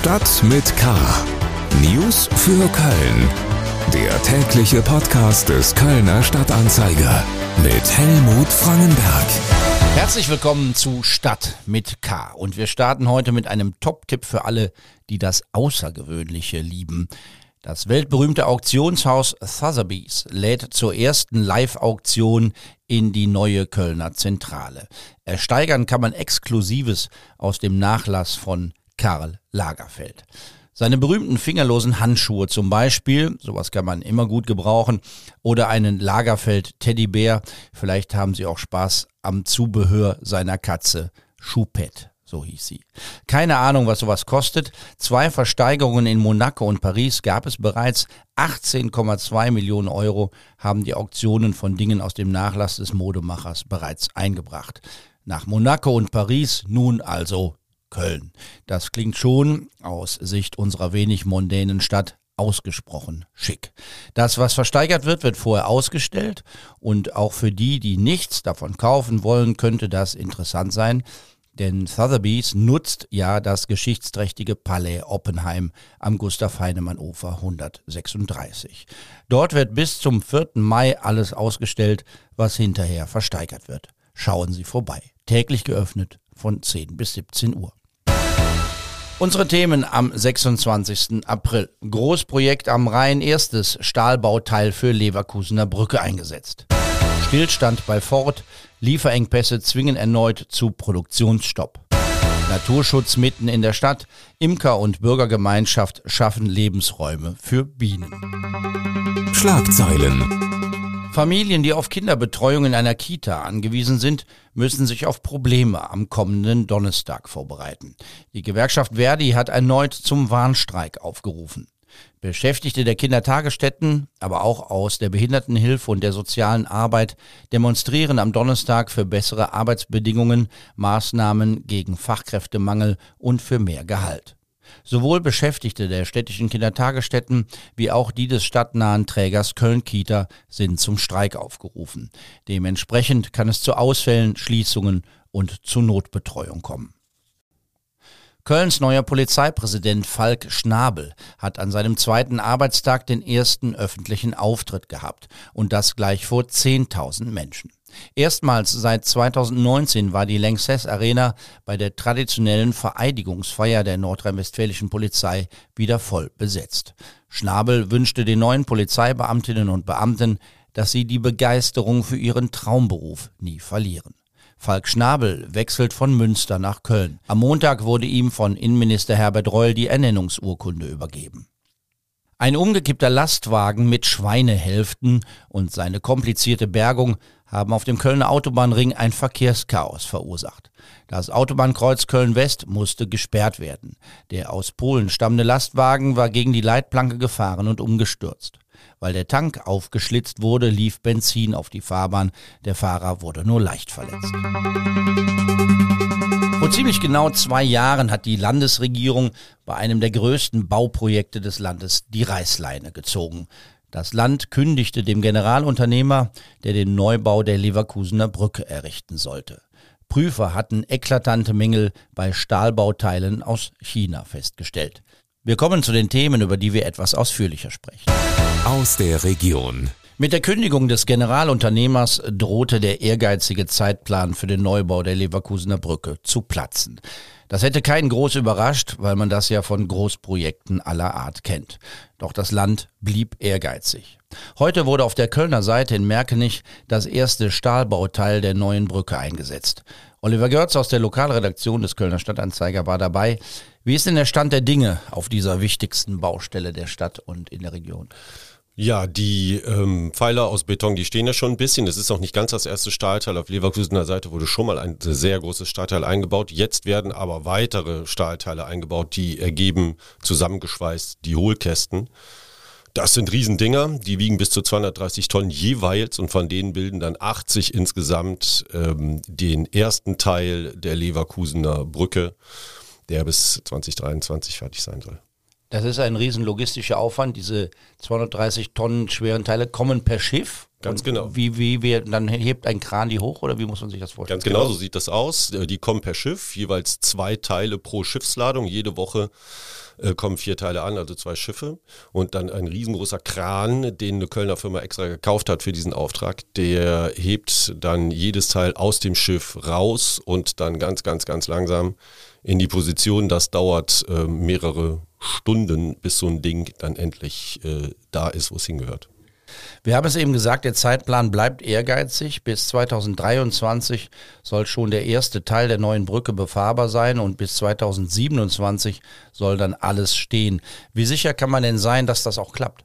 Stadt mit K. News für Köln. Der tägliche Podcast des Kölner Stadtanzeiger mit Helmut Frangenberg. Herzlich willkommen zu Stadt mit K. Und wir starten heute mit einem Top-Tipp für alle, die das Außergewöhnliche lieben. Das weltberühmte Auktionshaus Sotheby's lädt zur ersten Live-Auktion in die neue Kölner Zentrale. Ersteigern kann man Exklusives aus dem Nachlass von Karl Lagerfeld. Seine berühmten fingerlosen Handschuhe zum Beispiel, sowas kann man immer gut gebrauchen, oder einen Lagerfeld-Teddybär. Vielleicht haben Sie auch Spaß am Zubehör seiner Katze Choupette. So hieß sie. Keine Ahnung, was sowas kostet. 2 Versteigerungen in Monaco und Paris gab es bereits. 18,2 Millionen Euro haben die Auktionen von Dingen aus dem Nachlass des Modemachers bereits eingebracht. Nach Monaco und Paris nun also Köln. Das klingt schon aus Sicht unserer wenig mondänen Stadt ausgesprochen schick. Das, was versteigert wird, wird vorher ausgestellt. Und auch für die, die nichts davon kaufen wollen, könnte das interessant sein. Denn Sotheby's nutzt ja das geschichtsträchtige Palais Oppenheim am Gustav-Heinemann-Ufer 136. Dort wird bis zum 4. Mai alles ausgestellt, was hinterher versteigert wird. Schauen Sie vorbei. Täglich geöffnet von 10 bis 17 Uhr. Unsere Themen am 26. April. Großprojekt am Rhein, erstes Stahlbauteil für Leverkusener Brücke eingesetzt. Stillstand bei Ford, Lieferengpässe zwingen erneut zu Produktionsstopp. Naturschutz mitten in der Stadt, Imker- und Bürgergemeinschaft schaffen Lebensräume für Bienen. Schlagzeilen. Familien, die auf Kinderbetreuung in einer Kita angewiesen sind, müssen sich auf Probleme am kommenden Donnerstag vorbereiten. Die Gewerkschaft Verdi hat erneut zum Warnstreik aufgerufen. Beschäftigte der Kindertagesstätten, aber auch aus der Behindertenhilfe und der sozialen Arbeit demonstrieren am Donnerstag für bessere Arbeitsbedingungen, Maßnahmen gegen Fachkräftemangel und für mehr Gehalt. Sowohl Beschäftigte der städtischen Kindertagesstätten wie auch die des stadtnahen Trägers Köln Kita sind zum Streik aufgerufen. Dementsprechend kann es zu Ausfällen, Schließungen und zu Notbetreuung kommen. Kölns neuer Polizeipräsident Falk Schnabel hat an seinem 2. Arbeitstag den ersten öffentlichen Auftritt gehabt und das gleich vor 10.000 Menschen. Erstmals seit 2019 war die Lanxess Arena bei der traditionellen Vereidigungsfeier der nordrhein-westfälischen Polizei wieder voll besetzt. Schnabel wünschte den neuen Polizeibeamtinnen und Beamten, dass sie die Begeisterung für ihren Traumberuf nie verlieren. Falk Schnabel wechselt von Münster nach Köln. Am Montag wurde ihm von Innenminister Herbert Reul die Ernennungsurkunde übergeben. Ein umgekippter Lastwagen mit Schweinehälften und seine komplizierte Bergung haben auf dem Kölner Autobahnring ein Verkehrschaos verursacht. Das Autobahnkreuz Köln-West musste gesperrt werden. Der aus Polen stammende Lastwagen war gegen die Leitplanke gefahren und umgestürzt. Weil der Tank aufgeschlitzt wurde, lief Benzin auf die Fahrbahn. Der Fahrer wurde nur leicht verletzt. Vor ziemlich genau 2 Jahren hat die Landesregierung bei einem der größten Bauprojekte des Landes die Reißleine gezogen. Das Land kündigte dem Generalunternehmer, der den Neubau der Leverkusener Brücke errichten sollte. Prüfer hatten eklatante Mängel bei Stahlbauteilen aus China festgestellt. Wir kommen zu den Themen, über die wir etwas ausführlicher sprechen. Aus der Region. Mit der Kündigung des Generalunternehmers drohte der ehrgeizige Zeitplan für den Neubau der Leverkusener Brücke zu platzen. Das hätte keinen groß überrascht, weil man das ja von Großprojekten aller Art kennt. Doch das Land blieb ehrgeizig. Heute wurde auf der Kölner Seite in Merkenich das erste Stahlbauteil der neuen Brücke eingesetzt. Oliver Görz aus der Lokalredaktion des Kölner Stadtanzeiger war dabei. Wie ist denn der Stand der Dinge auf dieser wichtigsten Baustelle der Stadt und in der Region? Ja, die Pfeiler aus Beton, die stehen ja schon ein bisschen. Es ist auch nicht ganz das erste Stahlteil. Auf Leverkusener Seite wurde schon mal ein sehr großes Stahlteil eingebaut. Jetzt werden aber weitere Stahlteile eingebaut, die ergeben zusammengeschweißt die Hohlkästen. Das sind Riesendinger, die wiegen bis zu 230 Tonnen jeweils und von denen bilden dann 80 insgesamt den ersten Teil der Leverkusener Brücke, der bis 2023 fertig sein soll. Das ist ein riesen logistischer Aufwand. Diese 230 Tonnen schweren Teile kommen per Schiff. Ganz genau. Dann hebt ein Kran die hoch oder wie muss man sich das vorstellen? Ganz genau, so sieht das aus. Die kommen per Schiff, jeweils 2 Teile pro Schiffsladung. Jede Woche kommen 4 Teile an, also 2 Schiffe. Und dann ein riesengroßer Kran, den eine Kölner Firma extra gekauft hat für diesen Auftrag. Der hebt dann jedes Teil aus dem Schiff raus und dann ganz, ganz, ganz langsam in die Position. Das dauert mehrere Stunden, bis so ein Ding dann endlich da ist, wo es hingehört. Wir haben es eben gesagt, der Zeitplan bleibt ehrgeizig. Bis 2023 soll schon der erste Teil der neuen Brücke befahrbar sein und bis 2027 soll dann alles stehen. Wie sicher kann man denn sein, dass das auch klappt?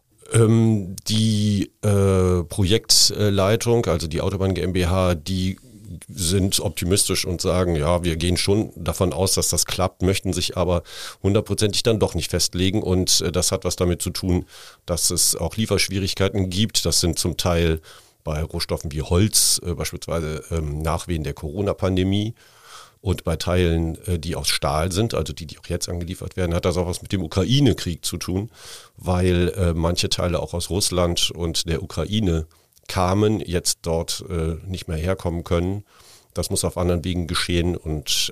Die Projektleitung, also die Autobahn GmbH, die sind optimistisch und sagen, ja, wir gehen schon davon aus, dass das klappt, möchten sich aber hundertprozentig dann doch nicht festlegen und das hat was damit zu tun, dass es auch Lieferschwierigkeiten gibt. Das sind zum Teil bei Rohstoffen wie Holz, beispielsweise Nachwehen der Corona-Pandemie und bei Teilen, die aus Stahl sind, also die auch jetzt angeliefert werden, hat das auch was mit dem Ukraine-Krieg zu tun, weil manche Teile auch aus Russland und der Ukraine kamen, jetzt dort nicht mehr herkommen können. Das muss auf anderen Wegen geschehen und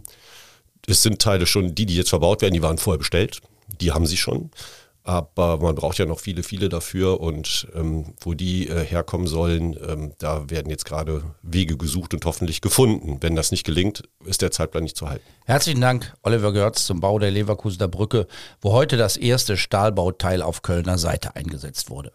es sind Teile schon, die jetzt verbaut werden, die waren vorher bestellt, die haben sie schon, aber man braucht ja noch viele, viele dafür und wo die herkommen sollen, da werden jetzt gerade Wege gesucht und hoffentlich gefunden. Wenn das nicht gelingt, ist der Zeitplan nicht zu halten. Herzlichen Dank, Oliver Görz, zum Bau der Leverkusener Brücke, wo heute das erste Stahlbauteil auf Kölner Seite eingesetzt wurde.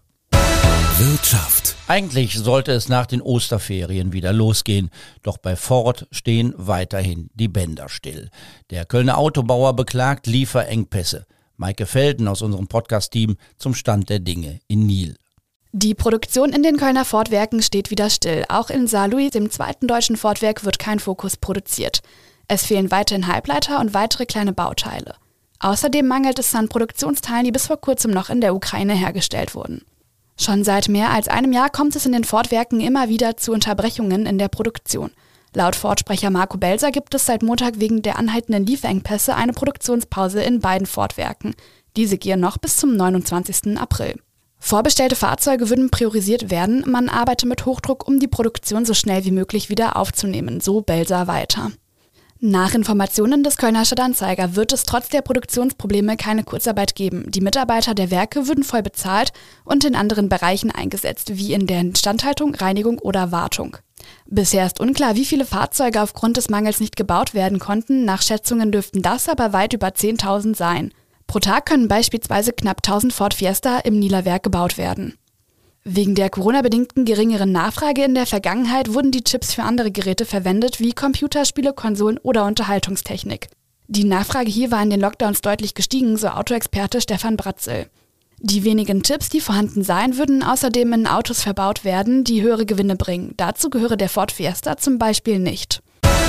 Wirtschaft. Eigentlich sollte es nach den Osterferien wieder losgehen, doch bei Ford stehen weiterhin die Bänder still. Der Kölner Autobauer beklagt Lieferengpässe. Maike Felden aus unserem Podcast-Team zum Stand der Dinge in Nil. Die Produktion in den Kölner Ford-Werken steht wieder still. Auch in Saarlouis, dem zweiten deutschen Ford-Werk, wird kein Focus produziert. Es fehlen weiterhin Halbleiter und weitere kleine Bauteile. Außerdem mangelt es an Produktionsteilen, die bis vor kurzem noch in der Ukraine hergestellt wurden. Schon seit mehr als einem Jahr kommt es in den Ford-Werken immer wieder zu Unterbrechungen in der Produktion. Laut Ford-Sprecher Marco Belser gibt es seit Montag wegen der anhaltenden Lieferengpässe eine Produktionspause in beiden Ford-Werken. Diese gehen noch bis zum 29. April. Vorbestellte Fahrzeuge würden priorisiert werden, man arbeite mit Hochdruck, um die Produktion so schnell wie möglich wieder aufzunehmen, so Belser weiter. Nach Informationen des Kölner Stadtanzeiger wird es trotz der Produktionsprobleme keine Kurzarbeit geben. Die Mitarbeiter der Werke würden voll bezahlt und in anderen Bereichen eingesetzt, wie in der Instandhaltung, Reinigung oder Wartung. Bisher ist unklar, wie viele Fahrzeuge aufgrund des Mangels nicht gebaut werden konnten. Nach Schätzungen dürften das aber weit über 10.000 sein. Pro Tag können beispielsweise knapp 1.000 Ford Fiesta im Nieler Werk gebaut werden. Wegen der Corona-bedingten geringeren Nachfrage in der Vergangenheit wurden die Chips für andere Geräte verwendet, wie Computerspiele, Konsolen oder Unterhaltungstechnik. Die Nachfrage hier war in den Lockdowns deutlich gestiegen, so Autoexperte Stefan Bratzel. Die wenigen Chips, die vorhanden seien, würden außerdem in Autos verbaut werden, die höhere Gewinne bringen. Dazu gehöre der Ford Fiesta zum Beispiel nicht.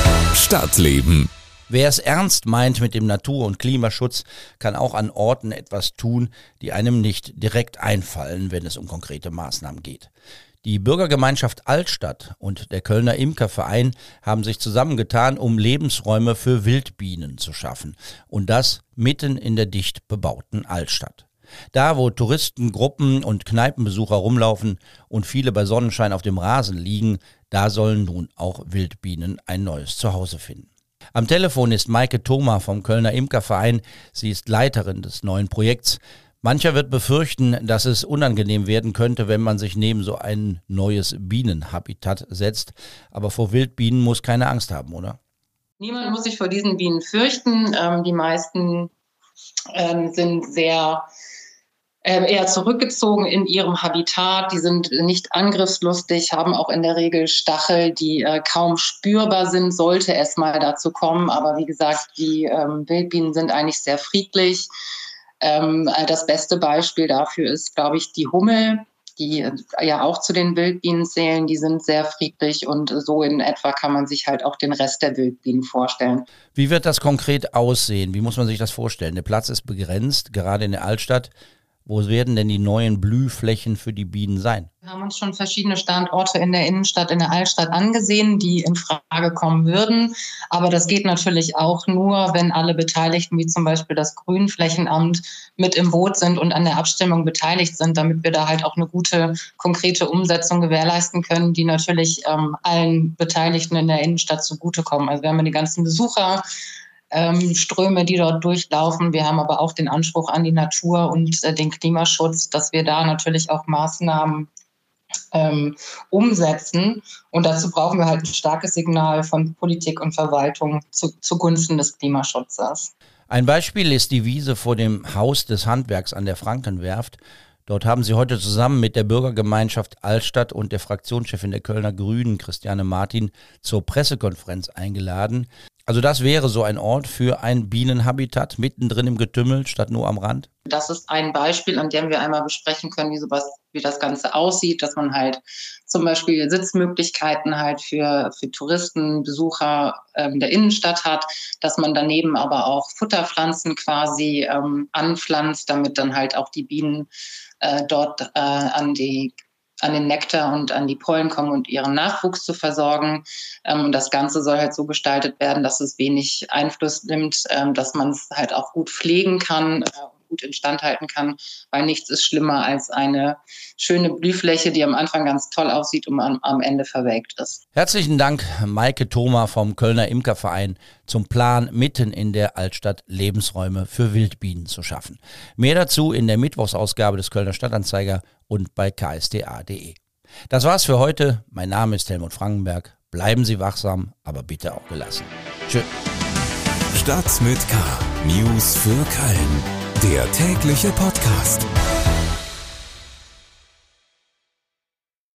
Stadtleben. Wer es ernst meint mit dem Natur- und Klimaschutz, kann auch an Orten etwas tun, die einem nicht direkt einfallen, wenn es um konkrete Maßnahmen geht. Die Bürgergemeinschaft Altstadt und der Kölner Imkerverein haben sich zusammengetan, um Lebensräume für Wildbienen zu schaffen. Und das mitten in der dicht bebauten Altstadt. Da, wo Touristengruppen und Kneipenbesucher rumlaufen und viele bei Sonnenschein auf dem Rasen liegen, da sollen nun auch Wildbienen ein neues Zuhause finden. Am Telefon ist Maike Thoma vom Kölner Imkerverein. Sie ist Leiterin des neuen Projekts. Mancher wird befürchten, dass es unangenehm werden könnte, wenn man sich neben so ein neues Bienenhabitat setzt. Aber vor Wildbienen muss keine Angst haben, oder? Niemand muss sich vor diesen Bienen fürchten. Die meisten sind sehr eher zurückgezogen in ihrem Habitat. Die sind nicht angriffslustig, haben auch in der Regel Stachel, die kaum spürbar sind, sollte es mal dazu kommen. Aber wie gesagt, die Wildbienen sind eigentlich sehr friedlich. Das beste Beispiel dafür ist, glaube ich, die Hummel, die ja auch zu den Wildbienen zählen. Die sind sehr friedlich und so in etwa kann man sich halt auch den Rest der Wildbienen vorstellen. Wie wird das konkret aussehen? Wie muss man sich das vorstellen? Der Platz ist begrenzt, gerade in der Altstadt. Wo werden denn die neuen Blühflächen für die Bienen sein? Wir haben uns schon verschiedene Standorte in der Innenstadt, in der Altstadt angesehen, die in Frage kommen würden. Aber das geht natürlich auch nur, wenn alle Beteiligten, wie zum Beispiel das Grünflächenamt, mit im Boot sind und an der Abstimmung beteiligt sind, damit wir da halt auch eine gute, konkrete Umsetzung gewährleisten können, die natürlich allen Beteiligten in der Innenstadt zugutekommen. Also wir haben ja die ganzen Besucherströme, die dort durchlaufen. Wir haben aber auch den Anspruch an die Natur und den Klimaschutz, dass wir da natürlich auch Maßnahmen umsetzen. Und dazu brauchen wir halt ein starkes Signal von Politik und Verwaltung zugunsten des Klimaschutzes. Ein Beispiel ist die Wiese vor dem Haus des Handwerks an der Frankenwerft. Dort haben sie heute zusammen mit der Bürgergemeinschaft Altstadt und der Fraktionschefin der Kölner Grünen, Christiane Martin, zur Pressekonferenz eingeladen. Also das wäre so ein Ort für ein Bienenhabitat mittendrin im Getümmel statt nur am Rand? Das ist ein Beispiel, an dem wir einmal besprechen können, wie das Ganze aussieht, dass man halt zum Beispiel Sitzmöglichkeiten halt für Touristen, Besucher der Innenstadt hat, dass man daneben aber auch Futterpflanzen quasi anpflanzt, damit dann halt auch die Bienen dort an den Nektar und an die Pollen kommen und ihren Nachwuchs zu versorgen. Und das Ganze soll halt so gestaltet werden, dass es wenig Einfluss nimmt, dass man es halt auch gut pflegen kann, gut instand halten kann, weil nichts ist schlimmer als eine schöne Blühfläche, die am Anfang ganz toll aussieht und am Ende verwelkt ist. Herzlichen Dank, Maike Thoma vom Kölner Imkerverein, zum Plan, mitten in der Altstadt Lebensräume für Wildbienen zu schaffen. Mehr dazu in der Mittwochsausgabe des Kölner Stadtanzeiger und bei ksda.de. Das war's für heute. Mein Name ist Helmut Frankenberg. Bleiben Sie wachsam, aber bitte auch gelassen. Tschüss. Stadt mit K. News für Köln. Der tägliche Podcast.